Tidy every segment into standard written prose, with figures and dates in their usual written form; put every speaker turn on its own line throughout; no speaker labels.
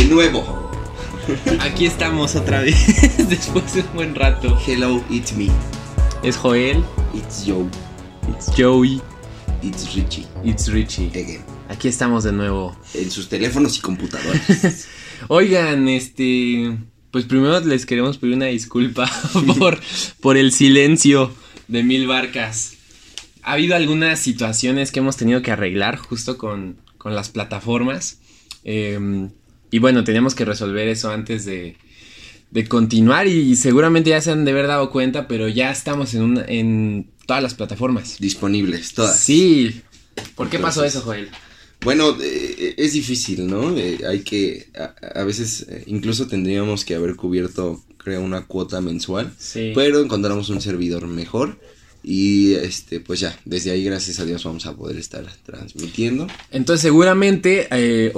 nuevo.
Aquí estamos otra vez, después de un buen rato.
Hello, it's me.
Es Joel.
It's Joe.
It's Joey.
It's Richie.
It's Richie.
Again.
Aquí estamos de nuevo.
En sus teléfonos y computadoras.
Oigan, pues primero les queremos pedir una disculpa por el silencio de Mil Barcas. Ha habido algunas situaciones que hemos tenido que arreglar justo con las plataformas. Y bueno, teníamos que resolver eso antes de continuar. Y seguramente ya se han de haber dado cuenta, pero ya estamos en todas las plataformas.
Disponibles, todas.
Sí. ¿Por qué pasó eso, Joel?
Bueno, es difícil, ¿no? Hay que, a veces incluso tendríamos que haber cubierto, creo, una cuota mensual.
Sí. Pero
encontramos un servidor mejor. Y pues ya, desde ahí gracias a Dios vamos a poder estar transmitiendo.
Entonces seguramente,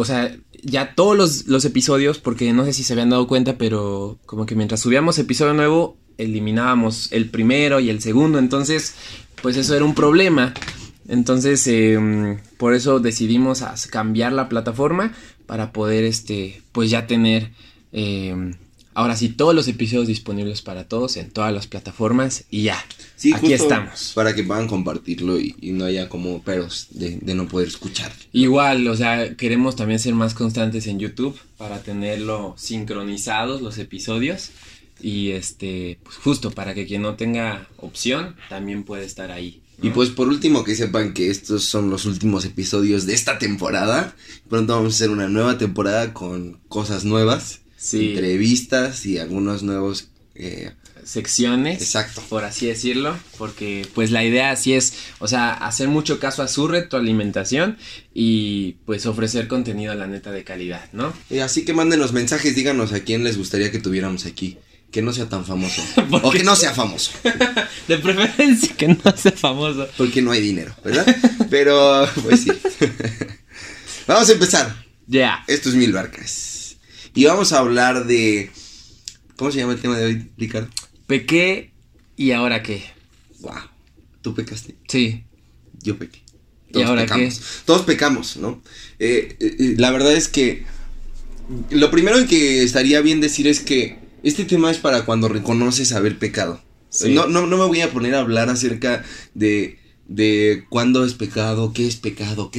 ya todos los episodios, porque no sé si se habían dado cuenta, pero como que mientras subíamos episodio nuevo, eliminábamos el primero y el segundo, entonces pues eso era un problema. Entonces por eso decidimos cambiar la plataforma para poder pues ya tener ahora sí todos los episodios disponibles para todos en todas las plataformas y ya.
Sí,
aquí estamos.
Para que puedan compartirlo y no haya como peros de no poder escuchar.
Igual, o sea, queremos también ser más constantes en YouTube para tenerlo sincronizados los episodios. Y pues justo para que quien no tenga opción también puede estar ahí, ¿no?
Y pues por último que sepan que estos son los últimos episodios de esta temporada. Pronto vamos a hacer una nueva temporada con cosas nuevas. Sí. Entrevistas y algunos nuevos
secciones.
Exacto.
Por así decirlo, porque pues la idea así es, o sea, hacer mucho caso a su retroalimentación y pues ofrecer contenido la neta de calidad, ¿no?
Así que mándenos mensajes, díganos a quién les gustaría que tuviéramos aquí. Que no sea tan famoso. O que no sea famoso.
De preferencia que no sea famoso.
Porque no hay dinero, ¿verdad? Pero, pues sí. Vamos a empezar.
Ya. Yeah.
Esto es Mil Barcas. Y vamos a hablar de... ¿Cómo se llama el tema de hoy, Ricardo?
Pequé y ahora qué.
Wow. ¿Tú pecaste?
Sí.
Yo pequé.
Todos ¿y ahora pecamos.
Qué? Todos pecamos, ¿no? La verdad es que lo primero que estaría bien decir es que este tema es para cuando reconoces haber pecado. Sí. No me voy a poner a hablar acerca de cuándo es pecado, qué es pecado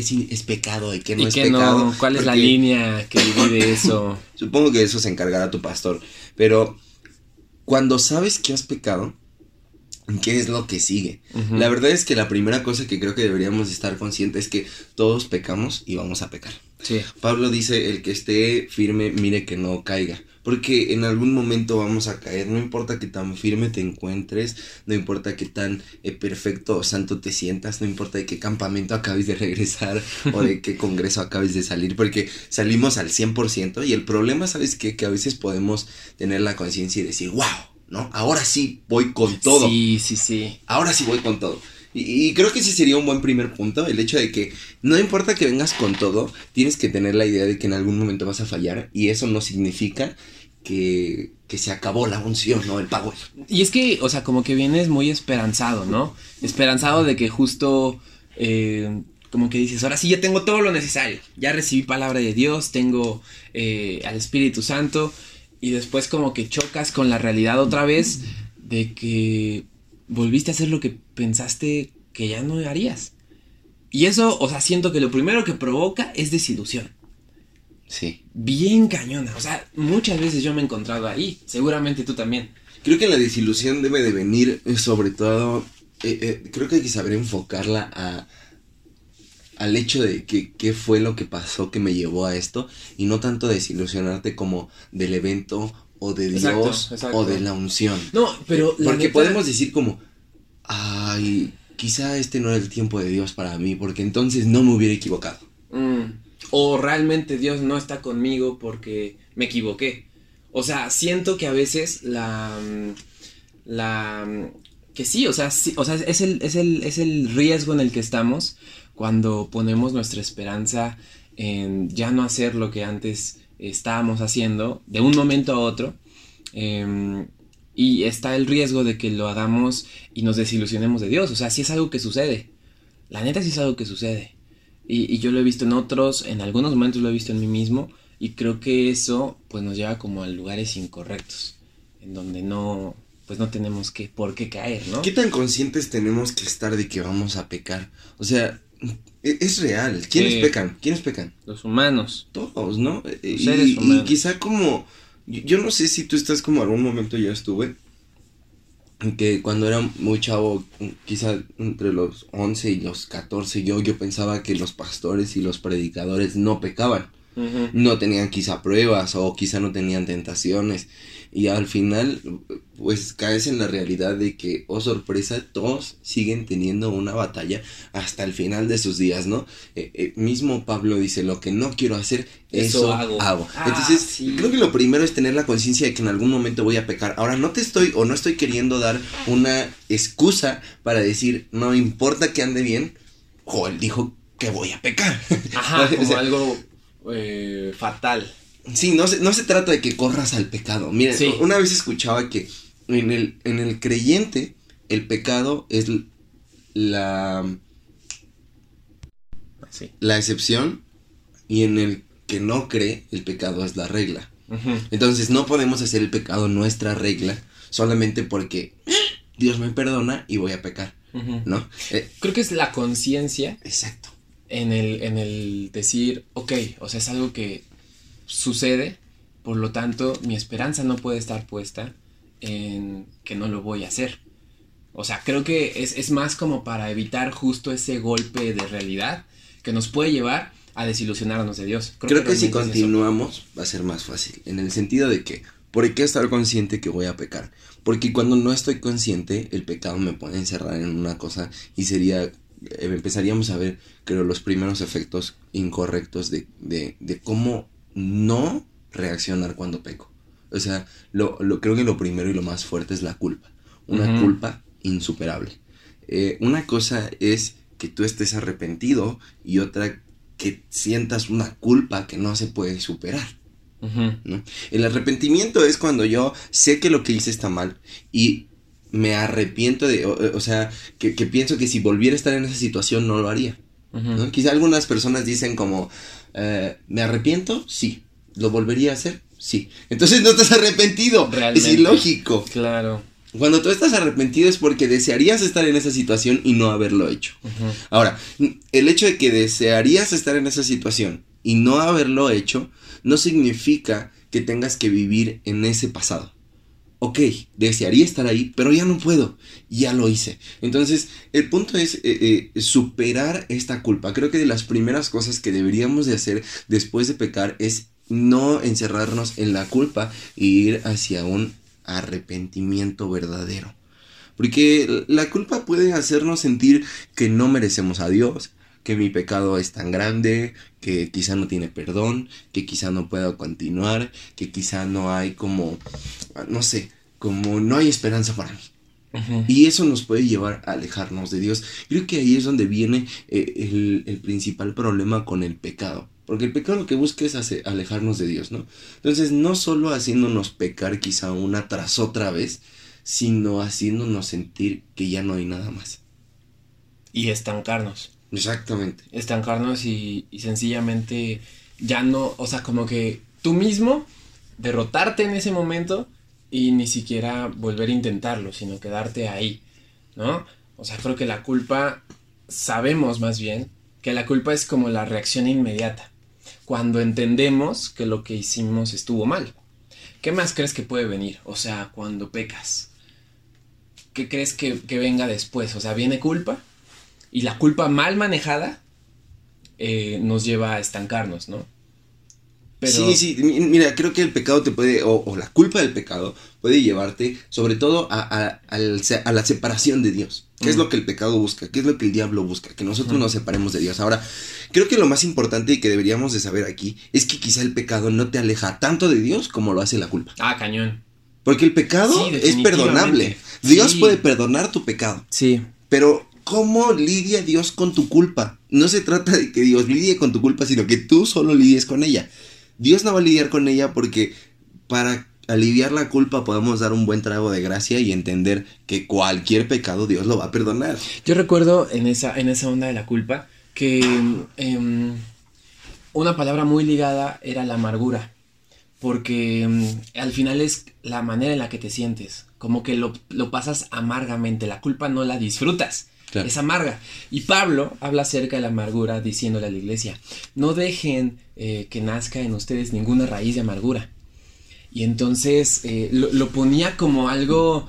y qué no es pecado.
No, ¿cuál es la línea que divide eso?
Supongo que eso se encargará tu pastor. Pero cuando sabes que has pecado, ¿qué es lo que sigue? Uh-huh. La verdad es que la primera cosa que creo que deberíamos estar conscientes es que todos pecamos y vamos a pecar.
Sí.
Pablo dice, el que esté firme, mire que no caiga. Porque en algún momento vamos a caer, no importa que tan firme te encuentres, no importa que tan perfecto o santo te sientas, no importa de qué campamento acabes de regresar o de qué congreso acabes de salir, porque salimos al 100% y el problema, ¿sabes qué? Que a veces podemos tener la conciencia y decir, wow, ¿no? Ahora sí voy con todo.
Sí.
Ahora sí voy con todo. Y creo que ese sería un buen primer punto, el hecho de que no importa que vengas con todo, tienes que tener la idea de que en algún momento vas a fallar y eso no significa que se acabó la unción, ¿no? El power.
Y es que, o sea, como que vienes muy esperanzado, ¿no? Esperanzado de que justo, como que dices, ahora sí ya tengo todo lo necesario, ya recibí palabra de Dios, tengo al Espíritu Santo y después como que chocas con la realidad otra vez de que volviste a hacer lo que pensaste que ya no harías. Y eso, o sea, siento que lo primero que provoca es desilusión.
Sí.
Bien cañona. O sea, muchas veces yo me he encontrado ahí. Seguramente tú también.
Creo que la desilusión debe de venir sobre todo... creo que hay que saber enfocarla al hecho de que qué fue lo que pasó que me llevó a esto. Y no tanto desilusionarte como del evento o de Dios exacto. O de la unción.
No, pero
porque podemos decir como, ay, quizá este no era el tiempo de Dios para mí, porque entonces no me hubiera equivocado.
O realmente Dios no está conmigo porque me equivoqué. O sea, siento que a veces que sí, o sea, es el riesgo en el que estamos cuando ponemos nuestra esperanza en ya no hacer lo que antes estábamos haciendo de un momento a otro. Y está el riesgo de que lo hagamos y nos desilusionemos de Dios. O sea, sí es algo que sucede. La neta sí es algo que sucede. Y yo lo he visto en otros, en algunos momentos lo he visto en mí mismo. Y creo que eso pues nos lleva como a lugares incorrectos, en donde no, pues no tenemos por qué caer, ¿no?
¿Qué tan conscientes tenemos que estar de que vamos a pecar? O sea, es real. ¿Quiénes pecan? ¿Quiénes pecan?
Los humanos.
Todos, ¿no?
Los seres humanos.
Y quizá como, yo no sé si tú estás como algún momento ya estuve, que cuando era muy chavo, quizá entre los 11 y los 14, yo pensaba que los pastores y los predicadores no pecaban.
Uh-huh.
No tenían quizá pruebas o quizá no tenían tentaciones. Y al final, pues caes en la realidad de que, oh sorpresa, todos siguen teniendo una batalla hasta el final de sus días, ¿no? Mismo Pablo dice, lo que no quiero hacer, eso hago. Entonces,
sí.
Creo que lo primero es tener la conciencia de que en algún momento voy a pecar. Ahora, no estoy queriendo dar una excusa para decir, no importa que ande bien, Joel dijo que voy a pecar.
Ajá, como algo fatal.
Sí, no se trata de que corras al pecado. Miren, sí. Una vez escuchaba que en el creyente el pecado es la excepción, y en el que no cree el pecado es la regla.
Uh-huh.
Entonces no podemos hacer el pecado nuestra regla solamente porque Dios me perdona y voy a pecar,
uh-huh.
¿no?
Creo que es la conciencia.
Exacto.
En el decir, ok, o sea, es algo que sucede, por lo tanto, mi esperanza no puede estar puesta en que no lo voy a hacer. O sea, creo que es más como para evitar justo ese golpe de realidad que nos puede llevar a desilusionarnos de Dios.
Creo que si continuamos va a ser más fácil, en el sentido de que, ¿por qué estar consciente que voy a pecar? Porque cuando no estoy consciente, el pecado me puede encerrar en una cosa y empezaríamos a ver, creo, los primeros efectos incorrectos de cómo no reaccionar cuando peco. O sea, creo que lo primero y lo más fuerte es la culpa. Una uh-huh. culpa insuperable. Una cosa es que tú estés arrepentido y otra que sientas una culpa que no se puede superar.
Uh-huh.
¿No? El arrepentimiento es cuando yo sé que lo que hice está mal y me arrepiento o sea, que pienso que si volviera a estar en esa situación no lo haría.
Uh-huh.
¿No? Quizá algunas personas dicen como, ¿me arrepiento? Sí. ¿Lo volvería a hacer? Sí. Entonces no estás arrepentido.
Realmente.
Es ilógico.
Claro.
Cuando tú estás arrepentido es porque desearías estar en esa situación y no haberlo hecho.
Uh-huh.
Ahora, el hecho de que desearías estar en esa situación y no haberlo hecho no significa que tengas que vivir en ese pasado. Ok, desearía estar ahí, pero ya no puedo, ya lo hice. Entonces, el punto es superar esta culpa. Creo que de las primeras cosas que deberíamos de hacer después de pecar es no encerrarnos en la culpa e ir hacia un arrepentimiento verdadero. Porque la culpa puede hacernos sentir que no merecemos a Dios, que mi pecado es tan grande, que quizá no tiene perdón, que quizá no pueda continuar, que quizá no hay como, no sé, como no hay esperanza para mí.
Uh-huh.
Y eso nos puede llevar a alejarnos de Dios. Creo que ahí es donde viene el principal problema con el pecado. Porque el pecado lo que busca es alejarnos de Dios, ¿no? Entonces, no solo haciéndonos pecar quizá una tras otra vez, sino haciéndonos sentir que ya no hay nada más.
Y estancarnos.
Exactamente.
Estancarnos y sencillamente ya no, o sea, como que tú mismo derrotarte en ese momento y ni siquiera volver a intentarlo, sino quedarte ahí, ¿no? O sea, creo que la culpa, sabemos más bien que la culpa es como la reacción inmediata, cuando entendemos que lo que hicimos estuvo mal. ¿Qué más crees que puede venir? O sea, cuando pecas, ¿qué crees que venga después? O sea, viene culpa. Y la culpa mal manejada nos lleva a estancarnos, ¿no? Pero...
Sí, mira, creo que el pecado te puede, o la culpa del pecado puede llevarte sobre todo a la separación de Dios. ¿Qué es lo que el pecado busca? ¿Qué es lo que el diablo busca? Que nosotros nos separemos de Dios. Ahora, creo que lo más importante y que deberíamos de saber aquí es que quizá el pecado no te aleja tanto de Dios como lo hace la culpa.
Ah, cañón.
Porque el pecado es perdonable. Dios puede perdonar tu pecado.
Sí.
Pero ¿cómo lidia Dios con tu culpa? No se trata de que Dios lidie con tu culpa, sino que tú solo lidies con ella. Dios no va a lidiar con ella porque para aliviar la culpa podemos dar un buen trago de gracia y entender que cualquier pecado Dios lo va a perdonar.
Yo recuerdo en esa onda de la culpa que una palabra muy ligada era la amargura, porque al final es la manera en la que te sientes, como que lo pasas amargamente, la culpa no la disfrutas. Claro. Es amarga. Y Pablo habla acerca de la amargura diciéndole a la iglesia, no dejen que nazca en ustedes ninguna raíz de amargura. Y entonces lo ponía como algo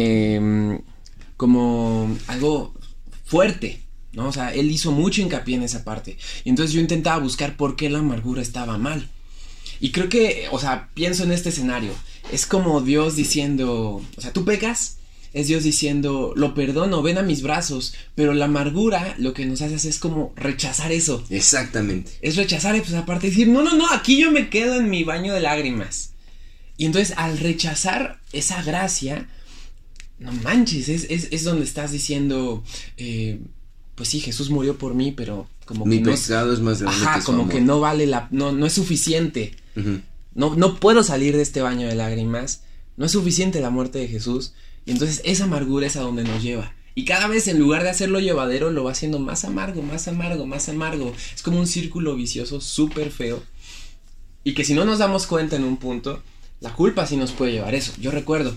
fuerte, ¿no? O sea, él hizo mucho hincapié en esa parte. Y entonces yo intentaba buscar por qué la amargura estaba mal. Y creo que, o sea, pienso en este escenario. Es como Dios diciendo, o sea, tú pecas. Es Dios diciendo, lo perdono, ven a mis brazos. Pero la amargura lo que nos hace es como rechazar eso.
Exactamente.
Es rechazar y pues aparte decir, no, aquí yo me quedo en mi baño de lágrimas. Y entonces al rechazar esa gracia, no manches, es donde estás diciendo, pues sí, Jesús murió por mí, pero como
mi
que
pecado es más grande que su
como
amor.
que no vale no es suficiente. Uh-huh. No puedo salir de este baño de lágrimas. No es suficiente la muerte de Jesús. Y entonces esa amargura es a donde nos lleva. Y cada vez en lugar de hacerlo llevadero, lo va haciendo más amargo, más amargo, más amargo. Es como un círculo vicioso súper feo. Y que si no nos damos cuenta en un punto, la culpa sí nos puede llevar eso. Yo recuerdo,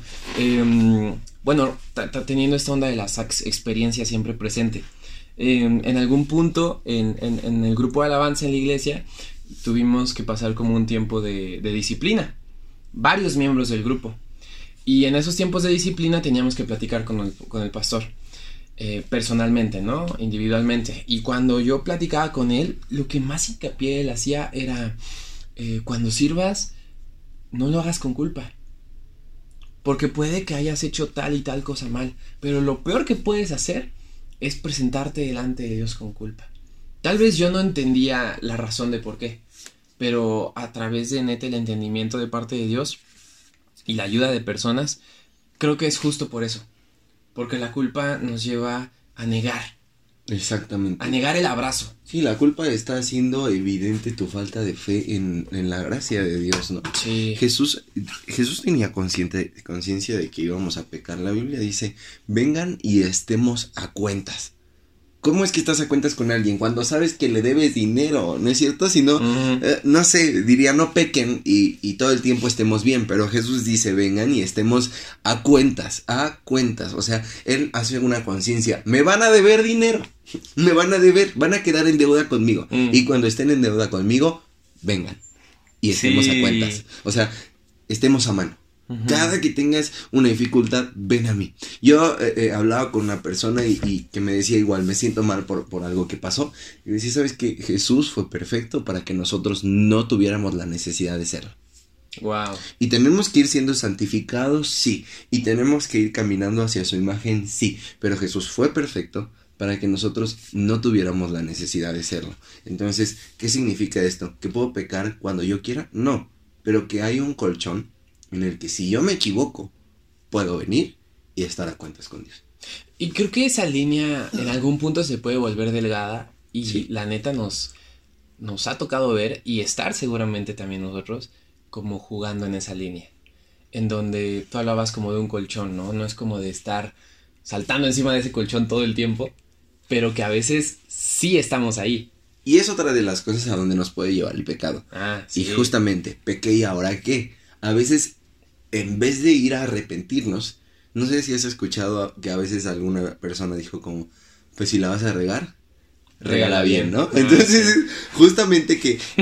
bueno, teniendo esta onda de las experiencias siempre presente. En algún punto, en el grupo de alabanza en la iglesia, tuvimos que pasar como un tiempo de disciplina. Varios miembros del grupo. Y en esos tiempos de disciplina teníamos que platicar con el pastor. Personalmente, ¿no? Individualmente. Y cuando yo platicaba con él, lo que más hincapié él hacía era, cuando sirvas, no lo hagas con culpa. Porque puede que hayas hecho tal y tal cosa mal. Pero lo peor que puedes hacer es presentarte delante de Dios con culpa. Tal vez yo no entendía la razón de por qué. Pero a través de neta el entendimiento de parte de Dios y la ayuda de personas, creo que es justo por eso. Porque la culpa nos lleva a negar.
Exactamente.
A negar el abrazo.
Sí, la culpa está haciendo evidente tu falta de fe en la gracia de Dios, ¿no?
Sí.
Jesús tenía conciencia de que íbamos a pecar. La Biblia dice, vengan y estemos a cuentas. ¿Cómo es que estás a cuentas con alguien? Cuando sabes que le debes dinero, ¿no es cierto? Si no, no sé, diría no pequen y todo el tiempo estemos bien. Pero Jesús dice, vengan y estemos a cuentas. O sea, Él hace una conciencia. Me van a deber dinero, me van a deber, van a quedar en deuda conmigo. Y cuando estén en deuda conmigo, vengan y estemos a cuentas. O sea, estemos a mano. Cada que tengas una dificultad, ven a mí. Yo hablaba con una persona y que me decía igual, me siento mal por algo que pasó. Y decía, ¿sabes qué? Jesús fue perfecto para que nosotros no tuviéramos la necesidad de serlo.
Wow.
Y tenemos que ir siendo santificados, sí. Y tenemos que ir caminando hacia su imagen, sí. Pero Jesús fue perfecto para que nosotros no tuviéramos la necesidad de serlo. Entonces, ¿qué significa esto? ¿Que puedo pecar cuando yo quiera? No. Pero que hay un colchón en el que si yo me equivoco, puedo venir y estar a cuentas con Dios.
Y creo que esa línea en algún punto se puede volver delgada y sí, la neta nos ha tocado ver y estar seguramente también nosotros como jugando en esa línea. En donde tú hablabas como de un colchón, ¿no? No es como de estar saltando encima de ese colchón todo el tiempo, pero que a veces sí estamos ahí.
Y es otra de las cosas a donde nos puede llevar el pecado.
Sí.
Y justamente, pequé y ahora qué. A veces, en vez de ir a arrepentirnos, no sé si has escuchado que a veces alguna persona dijo como, pues si la vas a regar, regala bien, ¿no? Entonces, sí, justamente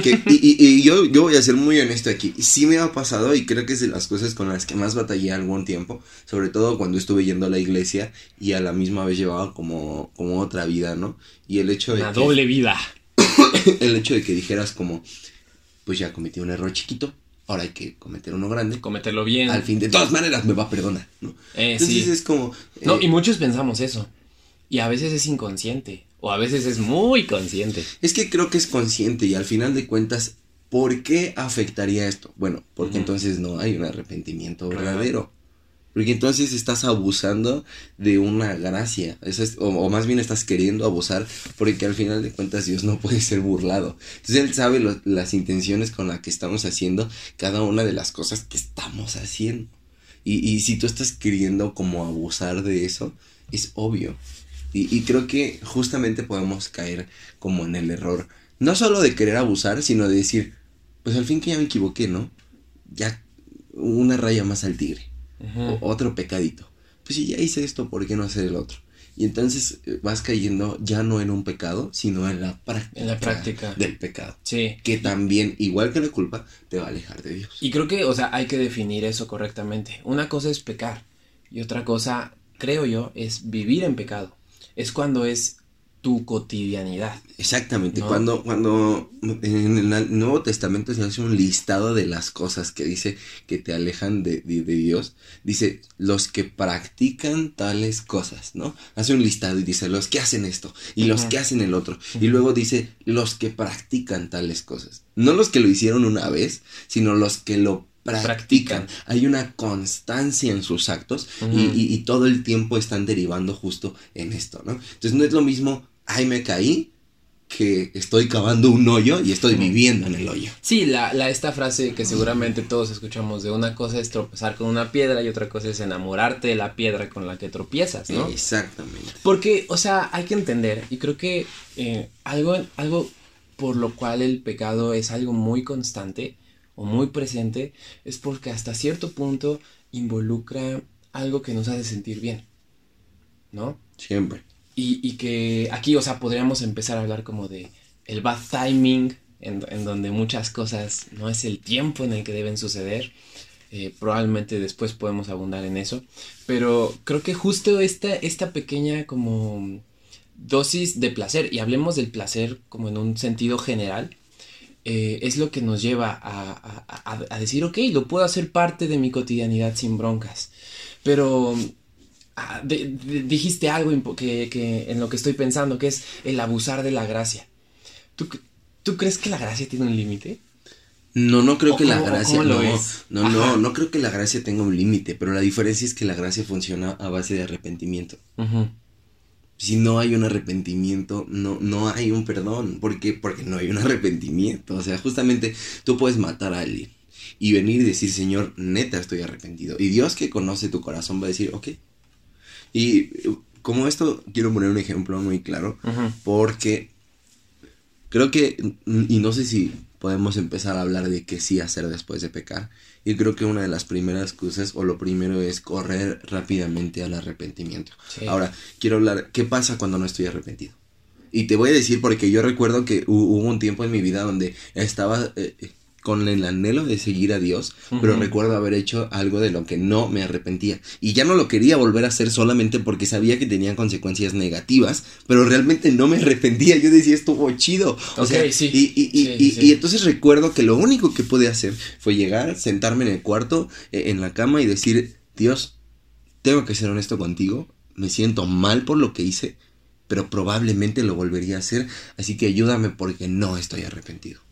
y yo voy a ser muy honesto aquí, sí me ha pasado y creo que es de las cosas con las que más batallé algún tiempo, sobre todo cuando estuve yendo a la iglesia y a la misma vez llevaba como otra vida, ¿no? Y el hecho de
una doble vida.
El hecho de que dijeras como, pues ya cometí un error chiquito, ahora hay que cometer uno grande.
Cometerlo bien.
Al fin, de todas maneras, me va a perdonar, ¿no? Entonces
sí.
Es como...
No, y muchos pensamos eso. Y a veces es inconsciente. O a veces es muy consciente.
Es que creo que es consciente y al final de cuentas, ¿por qué afectaría esto? Bueno, porque entonces no hay un arrepentimiento verdadero. Porque entonces estás abusando de una gracia. O más bien estás queriendo abusar. Porque al final de cuentas Dios no puede ser burlado. Entonces Él sabe las intenciones con las que estamos haciendo cada una de las cosas que estamos haciendo. Y si tú estás queriendo como abusar de eso, es obvio. Y creo que justamente podemos caer como en el error No solo de querer abusar, sino de decir, pues al fin que ya me equivoqué, ¿no? Ya una raya más al tigre. Otro pecadito. Pues si ya hice esto, ¿por qué no hacer el otro? Y entonces vas cayendo ya no en un pecado, sino en la práctica del pecado.
Sí.
Que también, igual que la culpa, te va a alejar de Dios.
Y creo que, o sea, hay que definir eso correctamente. Una cosa es pecar y otra cosa, creo yo, es vivir en pecado. Es cuando es tu cotidianidad.
Exactamente,
¿no?
Cuando en el Nuevo Testamento se hace un listado de las cosas que dice que te alejan de Dios, dice los que practican tales cosas, ¿no? Hace un listado y dice los que hacen esto y los que hacen el otro, y luego dice los que practican tales cosas, no los que lo hicieron una vez, sino los que lo practican. Hay una constancia en sus actos y todo el tiempo están derivando justo en esto, ¿no? Entonces no es lo mismo, ay, me caí, que estoy cavando un hoyo y estoy viviendo en el hoyo.
Sí, esta frase que seguramente todos escuchamos de una cosa es tropezar con una piedra y otra cosa es enamorarte de la piedra con la que tropiezas, ¿no?
Exactamente.
Porque, o sea, hay que entender, y creo que algo por lo cual el pecado es algo muy constante o muy presente, es porque hasta cierto punto involucra algo que nos hace sentir bien, ¿no?
Siempre.
Y que aquí, o sea, podríamos empezar a hablar como de el bad timing, en donde muchas cosas no es el tiempo en el que deben suceder. Probablemente después podemos abundar en eso. Pero creo que justo esta pequeña como dosis de placer, y hablemos del placer como en un sentido general, es lo que nos lleva a decir, ok, lo puedo hacer parte de mi cotidianidad sin broncas. Pero dijiste algo que en lo que estoy pensando, que es el abusar de la gracia. ¿Tú crees que la gracia tiene un límite?
No creo que la gracia...
¿Cómo lo ves?
No creo que la gracia tenga un límite, pero la diferencia es que la gracia funciona a base de arrepentimiento. Si no hay un arrepentimiento, no hay un perdón. Porque no hay un arrepentimiento. O sea, justamente tú puedes matar a alguien y venir y decir, Señor, neta estoy arrepentido. Y Dios, que conoce tu corazón, va a decir, ok. Y como esto, quiero poner un ejemplo muy claro. Porque creo que, y no sé si podemos empezar a hablar de qué sí hacer después de pecar. Y creo que una de las primeras cosas, o lo primero, es correr rápidamente al arrepentimiento. Sí. Ahora, quiero hablar, ¿qué pasa cuando no estoy arrepentido? Y te voy a decir porque yo recuerdo que hubo un tiempo en mi vida donde estaba con el anhelo de seguir a Dios, pero recuerdo haber hecho algo de lo que no me arrepentía. Y ya no lo quería volver a hacer solamente porque sabía que tenía consecuencias negativas, pero realmente no me arrepentía. Yo decía, estuvo chido. O sea,
sí.
Y entonces recuerdo que lo único que pude hacer fue llegar, sentarme en el cuarto, en la cama y decir, Dios, tengo que ser honesto contigo, me siento mal por lo que hice, pero probablemente lo volvería a hacer, así que ayúdame porque no estoy arrepentido.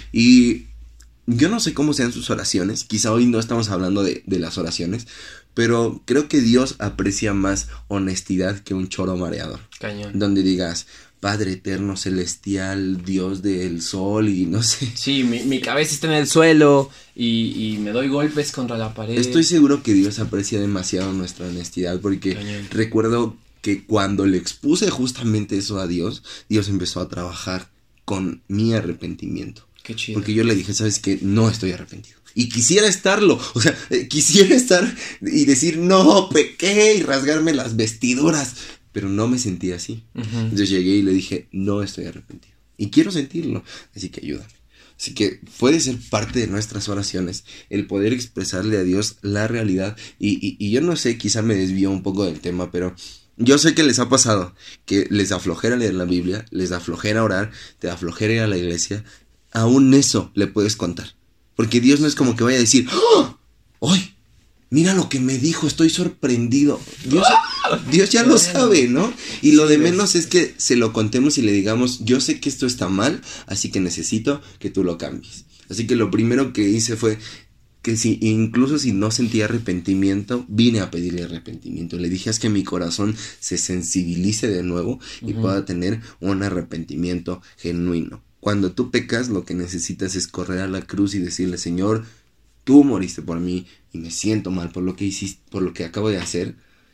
Y yo no sé cómo sean sus oraciones, quizá hoy no estamos hablando de las oraciones, pero creo que Dios aprecia más honestidad que un choro mareador.
Cañón.
Donde digas, Padre eterno, celestial, Dios del sol y no sé.
Sí, mi cabeza está en el suelo y me doy golpes contra la pared.
Estoy seguro que Dios aprecia demasiado nuestra honestidad porque recuerdo que cuando le expuse justamente eso a Dios, Dios empezó a trabajar con mi arrepentimiento.
Qué chido.
Porque yo le dije, ¿sabes qué? No estoy arrepentido. Y quisiera estarlo. O sea, quisiera estar y decir, no, pequé y rasgarme las vestiduras. Pero no me sentí así. Entonces llegué y le dije, no estoy arrepentido. Y quiero sentirlo. Así que ayúdame. Así que puede ser parte de nuestras oraciones el poder expresarle a Dios la realidad. Y yo no sé, quizá me desvío un poco del tema, pero yo sé que les ha pasado que les da flojera leer la Biblia, les da flojera orar, te da flojera ir a la iglesia. Aún eso le puedes contar. Porque Dios no es como que vaya a decir, ¡oh! ¡Ay! Mira lo que me dijo, estoy sorprendido. Dios ya lo sabe, ¿no? Y lo de menos es que se lo contemos y le digamos, yo sé que esto está mal, así que necesito que tú lo cambies. Así que lo primero que hice fue que incluso si no sentía arrepentimiento, vine a pedirle arrepentimiento. Le dije, es que mi corazón se sensibilice de nuevo y pueda tener un arrepentimiento genuino. Cuando tú pecas, lo que necesitas es correr a la cruz y decirle, Señor, tú moriste por mí y me siento mal por lo que hiciste, por lo que acabo de hacer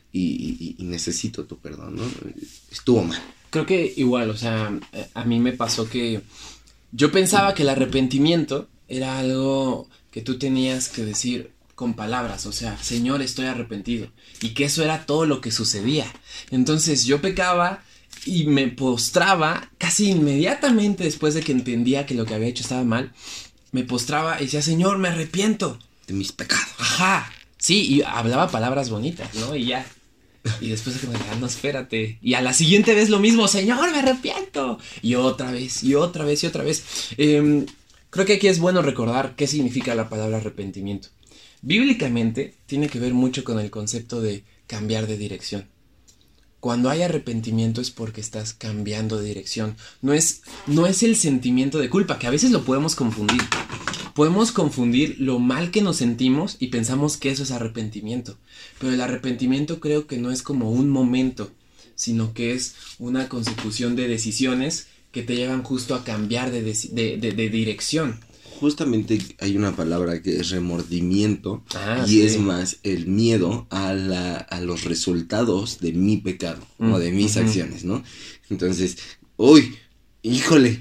y necesito tu perdón, ¿no? Estuvo mal.
Creo que igual, o sea, a mí me pasó que Yo pensaba que el arrepentimiento era algo que tú tenías que decir con palabras, o sea, Señor, estoy arrepentido, y que eso era todo lo que sucedía. Entonces yo pecaba y me postraba casi inmediatamente después de que entendía que lo que había hecho estaba mal. Me postraba y decía, Señor, me arrepiento
de mis pecados.
Ajá, sí, y hablaba palabras bonitas, ¿no? Y ya. Y después de que me dijeron, no, espérate. Y a la siguiente vez lo mismo, Señor, me arrepiento. Y otra vez, y otra vez, y otra vez. Creo que aquí es bueno recordar qué significa la palabra arrepentimiento. Bíblicamente tiene que ver mucho con el concepto de cambiar de dirección. Cuando hay arrepentimiento es porque estás cambiando de dirección. No es el sentimiento de culpa, que a veces lo podemos confundir. Podemos confundir lo mal que nos sentimos y pensamos que eso es arrepentimiento. Pero el arrepentimiento creo que no es como un momento, sino que es una consecución de decisiones que te llevan justo a cambiar de dirección.
Justamente hay una palabra que es remordimiento y
sí.
es más el miedo a los resultados de mi pecado o de mis acciones, ¿no? Entonces, uy, híjole,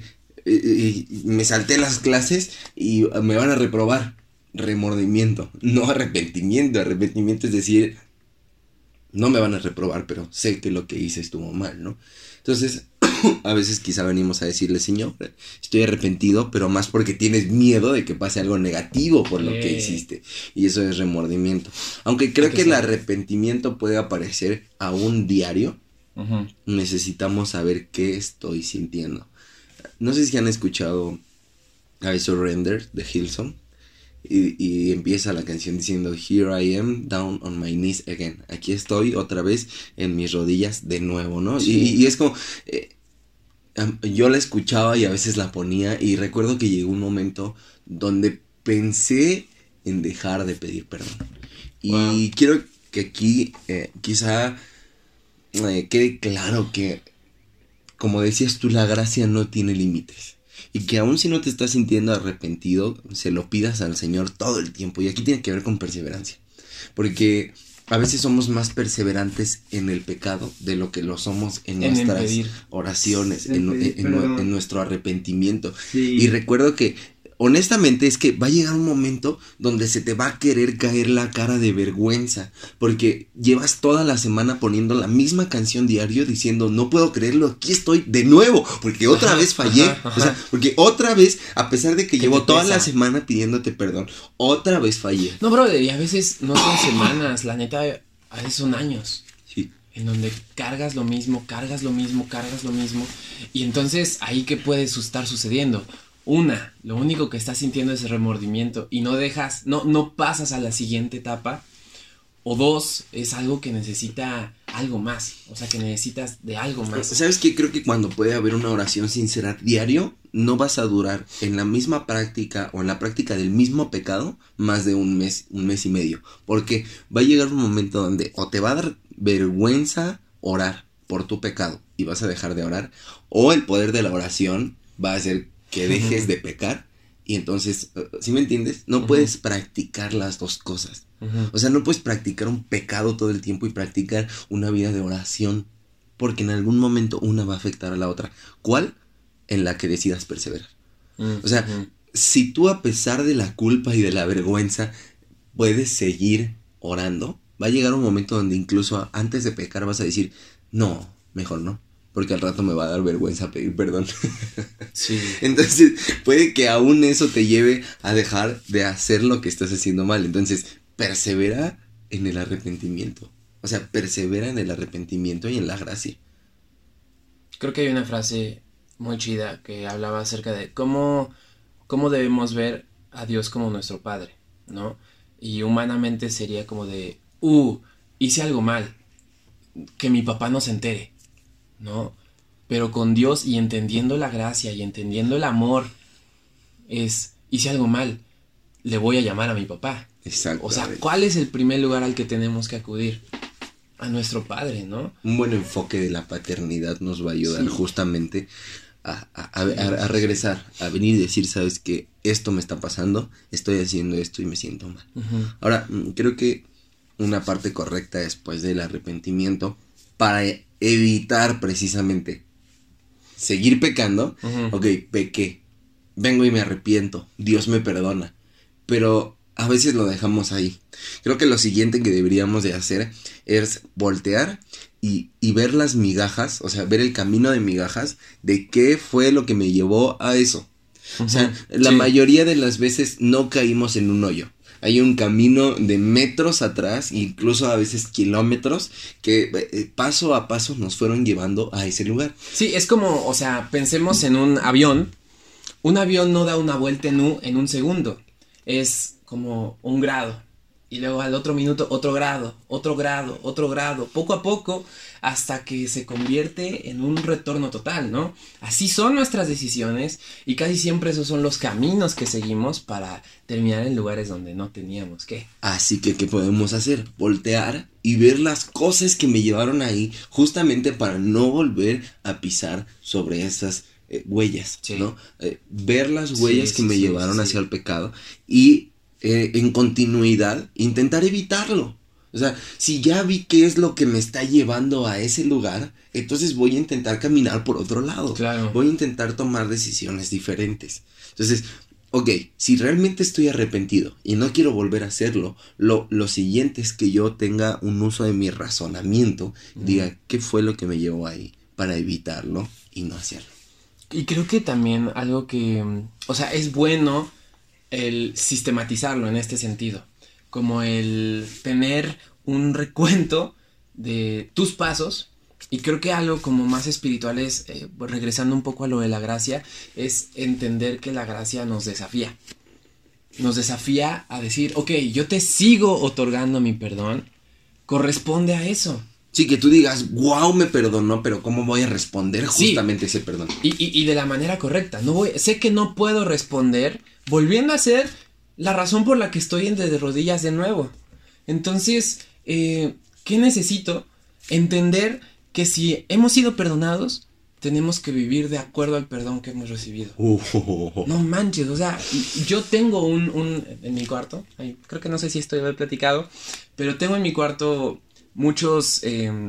me salté las clases y me van a reprobar. Remordimiento, no arrepentimiento. Arrepentimiento es decir, no me van a reprobar, pero sé que lo que hice estuvo mal, ¿no? Entonces, a veces quizá venimos a decirle, Señor, estoy arrepentido, pero más porque tienes miedo de que pase algo negativo por lo que hiciste. Y eso es remordimiento. Aunque creo que el arrepentimiento puede aparecer a un diario, necesitamos saber qué estoy sintiendo. No sé si han escuchado I Surrender de Hillsong. Y empieza la canción diciendo Here I am, down on my knees again. Aquí estoy otra vez en mis rodillas de nuevo, ¿no? Sí. Y es como... yo la escuchaba y a veces la ponía y recuerdo que llegó un momento donde pensé en dejar de pedir perdón. Y quiero que aquí quizá quede claro que, como decías tú, la gracia no tiene límites. Y que aun si no te estás sintiendo arrepentido, se lo pidas al Señor todo el tiempo. Y aquí tiene que ver con perseverancia. Porque a veces somos más perseverantes en el pecado de lo que lo somos en nuestras oraciones, en nuestro arrepentimiento. Sí. Y recuerdo que, honestamente, es que va a llegar un momento donde se te va a querer caer la cara de vergüenza. Porque llevas toda la semana poniendo la misma canción diario diciendo, no puedo creerlo, aquí estoy de nuevo. Porque otra vez fallé. O sea, porque otra vez, a pesar de que llevo toda la semana pidiéndote perdón, otra vez fallé.
No, brother, y a veces no son semanas, la neta, a veces son años.
Sí.
En donde cargas lo mismo. Y entonces, ahí ¿qué puede estar sucediendo? Lo único que estás sintiendo es remordimiento y no pasas a la siguiente etapa. O dos, es algo que necesita algo más, o sea, que necesitas de algo más.
¿Sabes qué? Creo que cuando puede haber una oración sincera diario, no vas a durar en la misma práctica o en la práctica del mismo pecado más de un mes y medio. Porque va a llegar un momento donde o te va a dar vergüenza orar por tu pecado y vas a dejar de orar, o el poder de la oración va a hacer que dejes de pecar. Y entonces, ¿sí me entiendes? No puedes practicar las dos cosas. O sea, no puedes practicar un pecado todo el tiempo y practicar una vida de oración, porque en algún momento una va a afectar a la otra. ¿Cuál? En la que decidas perseverar. O sea, si tú, a pesar de la culpa y de la vergüenza, puedes seguir orando, va a llegar un momento donde incluso antes de pecar vas a decir, no, mejor no, porque al rato me va a dar vergüenza pedir perdón.
Sí.
Entonces, puede que aún eso te lleve a dejar de hacer lo que estás haciendo mal. Entonces, persevera en el arrepentimiento. O sea, persevera en el arrepentimiento y en la gracia.
Creo que hay una frase muy chida que hablaba acerca de cómo debemos ver a Dios como nuestro Padre, ¿no? Y humanamente sería como de, hice algo mal, que mi papá no se entere, ¿no? Pero con Dios, y entendiendo la gracia y entendiendo el amor, hice algo mal, le voy a llamar a mi papá.
Exacto.
O sea, ¿cuál es el primer lugar al que tenemos que acudir? A nuestro Padre, ¿no?
Un buen enfoque de la paternidad nos va a ayudar justamente a regresar, a venir y decir, ¿sabes qué? Esto me está pasando, estoy haciendo esto y me siento mal. Ahora, creo que una parte correcta después del arrepentimiento, para evitar precisamente seguir pecando, ok, pequé, vengo y me arrepiento, Dios me perdona, pero a veces lo dejamos ahí. Creo que lo siguiente que deberíamos de hacer es voltear y ver las migajas, o sea, ver el camino de migajas de qué fue lo que me llevó a eso. O sea, la mayoría de las veces no caímos en un hoyo. Hay un camino de metros atrás, incluso a veces kilómetros, que paso a paso nos fueron llevando a ese lugar.
Sí, es como, o sea, pensemos en un avión. Un avión no da una vuelta en un segundo. Es como un grado. Y luego al otro minuto otro grado, otro grado, otro grado. Poco a poco hasta que se convierte en un retorno total, ¿no? Así son nuestras decisiones y casi siempre esos son los caminos que seguimos para terminar en lugares donde no teníamos que.
Así que, ¿qué podemos hacer? Voltear y ver las cosas que me llevaron ahí justamente para no volver a pisar sobre esas huellas,
Sí.
¿no? Ver las huellas
Sí,
que
sí,
me
sí,
llevaron
sí.
hacia el pecado y en continuidad intentar evitarlo. O sea, si ya vi qué es lo que me está llevando a ese lugar, entonces voy a intentar caminar por otro lado.
Claro.
Voy a intentar tomar decisiones diferentes. Entonces, ok, si realmente estoy arrepentido y no quiero volver a hacerlo, lo siguiente es que yo tenga un uso de mi razonamiento, diga qué fue lo que me llevó ahí para evitarlo y no hacerlo.
Y creo que también algo que, o sea, es bueno el sistematizarlo en este sentido, como el tener un recuento de tus pasos. Y creo que algo como más espiritual es, regresando un poco a lo de la gracia, es entender que la gracia nos desafía. Nos desafía a decir, ok, yo te sigo otorgando mi perdón, corresponde a eso.
Sí, que tú digas, wow, me perdonó, pero ¿cómo voy a responder
Sí.
justamente ese perdón?
Y de la manera correcta. Sé que no puedo responder volviendo a ser la razón por la que estoy de rodillas de nuevo. Entonces, ¿qué necesito? Entender que si hemos sido perdonados, tenemos que vivir de acuerdo al perdón que hemos recibido. No manches, o sea, yo tengo un en mi cuarto, creo que no sé si esto ya lo he platicado, pero tengo en mi cuarto muchas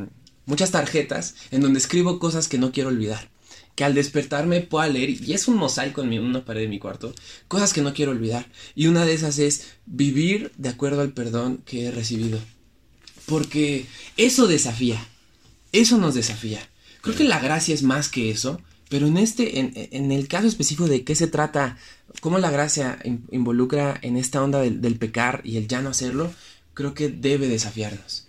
tarjetas en donde escribo cosas que no quiero olvidar, que al despertarme pueda leer, y es un mosaico en una pared de mi cuarto, cosas que no quiero olvidar, y una de esas es vivir de acuerdo al perdón que he recibido, porque eso desafía, eso nos desafía. Creo que la gracia es más que eso, pero en el caso específico de qué se trata, cómo la gracia involucra en esta onda del pecar y el ya no hacerlo, creo que debe desafiarnos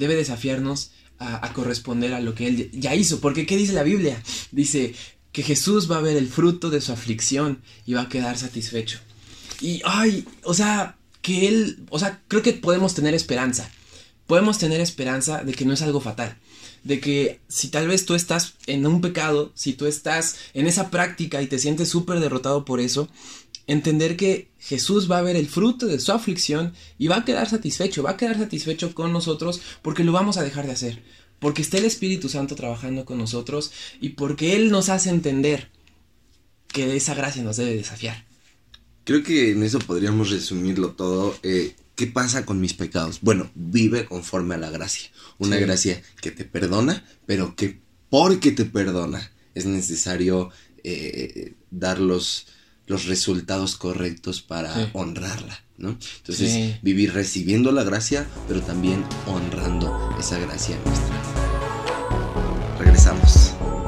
a corresponder a lo que Él ya hizo. Porque ¿qué dice la Biblia? Dice que Jesús va a ver el fruto de su aflicción y va a quedar satisfecho. Y, o sea, creo que podemos tener esperanza. Podemos tener esperanza de que no es algo fatal. De que si tal vez tú estás en un pecado, si tú estás en esa práctica y te sientes súper derrotado por eso, entender que Jesús va a ver el fruto de su aflicción y va a quedar satisfecho con nosotros porque lo vamos a dejar de hacer, porque está el Espíritu Santo trabajando con nosotros y porque Él nos hace entender que esa gracia nos debe desafiar.
Creo que en eso podríamos resumirlo todo. ¿Qué pasa con mis pecados? Bueno, vive conforme a la gracia. Una gracia que te perdona, pero que porque te perdona es necesario dar los resultados correctos para honrarla, ¿no? Entonces, vivir recibiendo la gracia, pero también honrando esa gracia en nuestra vida. Regresamos.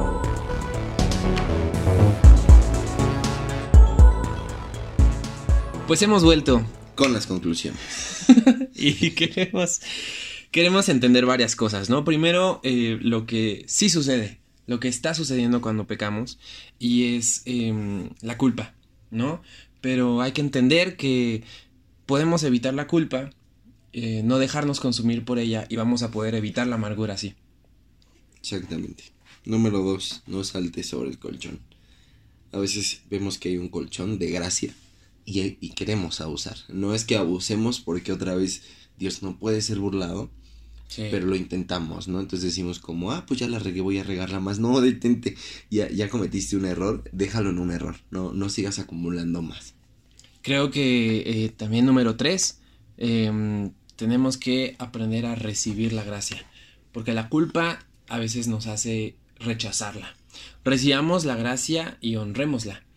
Pues hemos vuelto
con las conclusiones.
y queremos entender varias cosas, ¿no? Primero, lo que sí sucede, lo que está sucediendo cuando pecamos, y es la culpa, ¿no? Pero hay que entender que podemos evitar la culpa, no dejarnos consumir por ella, y vamos a poder evitar la amargura así.
Exactamente. Número 2, no saltes sobre el colchón. A veces vemos que hay un colchón de gracia y queremos abusar. No es que abusemos porque otra vez Dios no puede ser burlado, pero lo intentamos, ¿no? Entonces decimos como, pues ya la regué, voy a regarla más. No, detente, ya cometiste un error, déjalo en un error, no sigas acumulando más.
Creo que también número 3, tenemos que aprender a recibir la gracia, porque la culpa a veces nos hace rechazarla. Recibamos la gracia y honrémosla.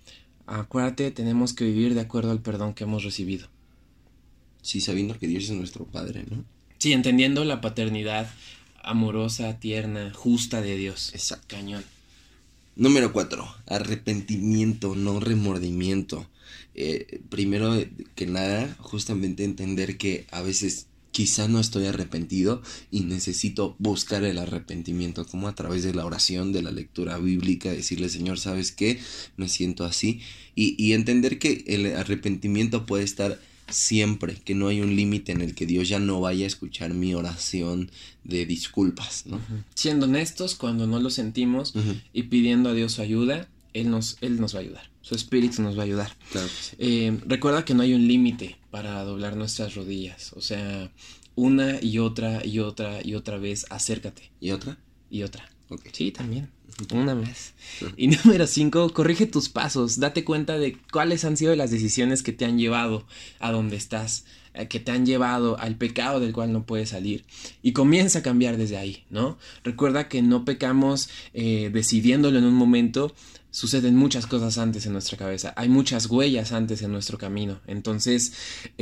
acuérdate, tenemos que vivir de acuerdo al perdón que hemos recibido.
Sí, sabiendo que Dios es nuestro Padre, ¿no?
Sí, entendiendo la paternidad amorosa, tierna, justa de Dios.
Exacto.
Cañón.
Número 4, arrepentimiento, no remordimiento. Primero que nada, justamente entender que a veces quizá no estoy arrepentido y necesito buscar el arrepentimiento, como a través de la oración, de la lectura bíblica, decirle, Señor, ¿sabes qué? Me siento así. Y entender que el arrepentimiento puede estar siempre, que no hay un límite en el que Dios ya no vaya a escuchar mi oración de disculpas, ¿no?
Siendo honestos cuando no lo sentimos y pidiendo a Dios su ayuda, Él nos va a ayudar. Su espíritu nos va a ayudar.
Claro que sí.
Recuerda que no hay un límite para doblar nuestras rodillas. O sea, una y otra y otra y otra vez, acércate.
¿Y otra?
Y otra.
Okay.
Sí, también. Una más. Y número 5, corrige tus pasos. Date cuenta de cuáles han sido las decisiones que te han llevado a donde estás, que te han llevado al pecado del cual no puedes salir. Y comienza a cambiar desde ahí, ¿no? Recuerda que no pecamos decidiéndolo en un momento. Suceden muchas cosas antes en nuestra cabeza. Hay muchas huellas antes en nuestro camino. Entonces,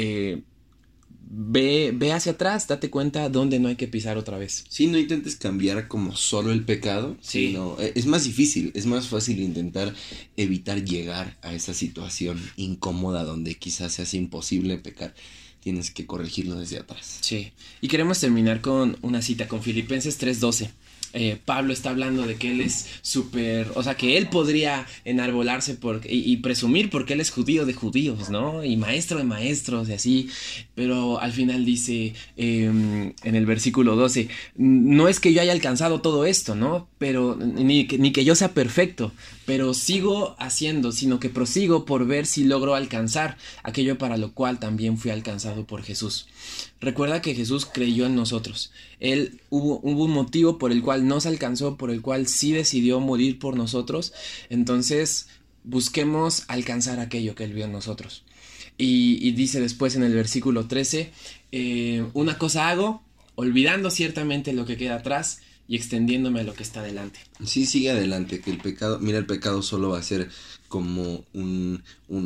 ve hacia atrás, date cuenta dónde no hay que pisar otra vez.
Sí, no intentes cambiar como solo el pecado,
sí.
Sino es más difícil, es más fácil intentar evitar llegar a esa situación incómoda donde quizás se hace imposible pecar. Tienes que corregirlo desde atrás.
Sí, y queremos terminar con una cita con Filipenses 3:12. Pablo está hablando de que él es súper, o sea, que él podría enarbolarse y presumir porque él es judío de judíos, ¿no? Y maestro de maestros y así, pero al final dice en el versículo 12, no es que yo haya alcanzado todo esto, ¿no? Pero ni que yo sea perfecto, pero sigo haciendo, sino que prosigo por ver si logro alcanzar aquello para lo cual también fui alcanzado por Jesús. Recuerda que Jesús creyó en nosotros. Él hubo un motivo por el cual nos alcanzó, por el cual sí decidió morir por nosotros. Entonces busquemos alcanzar aquello que Él vio en nosotros. Y dice después en el versículo 13, una cosa hago, olvidando ciertamente lo que queda atrás y extendiéndome a lo que está delante.
Sí, sigue adelante, que el pecado solo va a ser como una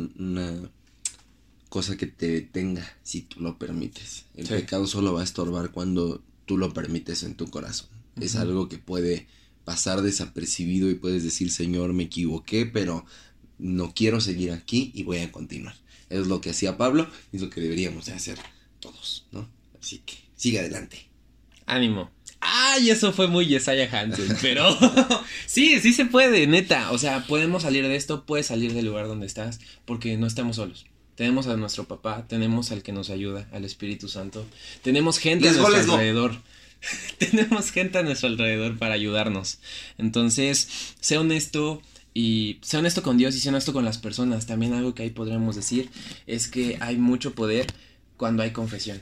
cosa que te detenga si tú lo permites. El pecado solo va a estorbar cuando tú lo permites en tu corazón. Es algo que puede pasar desapercibido y puedes decir, Señor, me equivoqué, pero no quiero seguir aquí y voy a continuar. Es lo que hacía Pablo y es lo que deberíamos de hacer todos, ¿no? Así que sigue adelante.
Ánimo. Ay, eso fue muy Yesaya Hansen, pero sí se puede, neta. O sea, podemos salir de esto, puedes salir del lugar donde estás, porque no estamos solos. Tenemos a nuestro papá, tenemos al que nos ayuda, al Espíritu Santo. Tenemos gente a nuestro alrededor. Tenemos gente a nuestro alrededor para ayudarnos. Entonces, sé honesto y sé honesto con Dios y sé honesto con las personas. También algo que ahí podríamos decir es que hay mucho poder cuando hay confesión.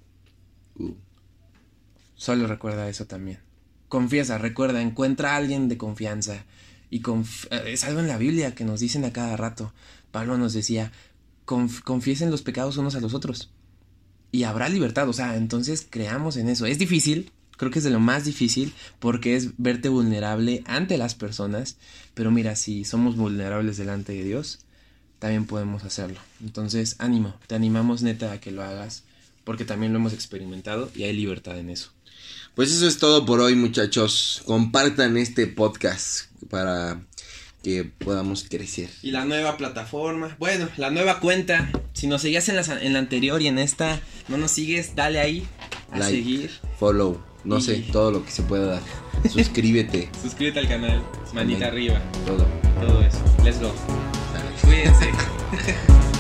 Solo recuerda eso también. Confiesa, recuerda, encuentra a alguien de confianza. Y es algo en la Biblia que nos dicen a cada rato. Pablo nos decía, confiesen los pecados unos a los otros y habrá libertad. O sea, entonces creamos en eso. Es difícil, creo que es de lo más difícil, porque es verte vulnerable ante las personas, pero mira, si somos vulnerables delante de Dios, también podemos hacerlo. Entonces, ánimo, te animamos neta a que lo hagas, porque también lo hemos experimentado y hay libertad en eso.
Pues eso es todo por hoy, muchachos. Compartan este podcast para que podamos crecer.
Y la nueva plataforma, bueno, la nueva cuenta. Si nos seguías en la anterior y en esta no nos sigues, dale ahí a
like,
seguir,
follow, no sé, todo lo que se pueda dar. Suscríbete.
Suscríbete al canal, manita arriba.
Todo
eso. Let's go. Cuídense.